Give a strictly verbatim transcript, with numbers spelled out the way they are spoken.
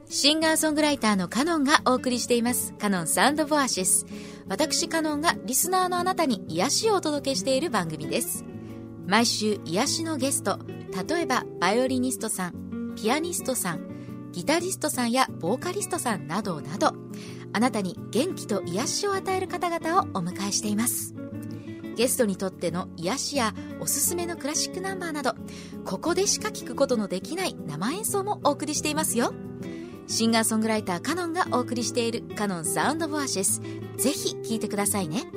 シンガーソングライターのカノンがお送りしていますカノンサウンドボアシス。私カノンがリスナーのあなたに癒しをお届けしている番組です。毎週癒しのゲスト、例えばバイオリニストさん、ピアニストさん、ギタリストさんやボーカリストさんなどなど、あなたに元気と癒しを与える方々をお迎えしています。ゲストにとっての癒しやおすすめのクラシックナンバーなど、ここでしか聞くことのできない生演奏もお送りしていますよ。シンガーソングライターカノンがお送りしているカノンサウンドボアシス、ぜひ聴いてくださいね。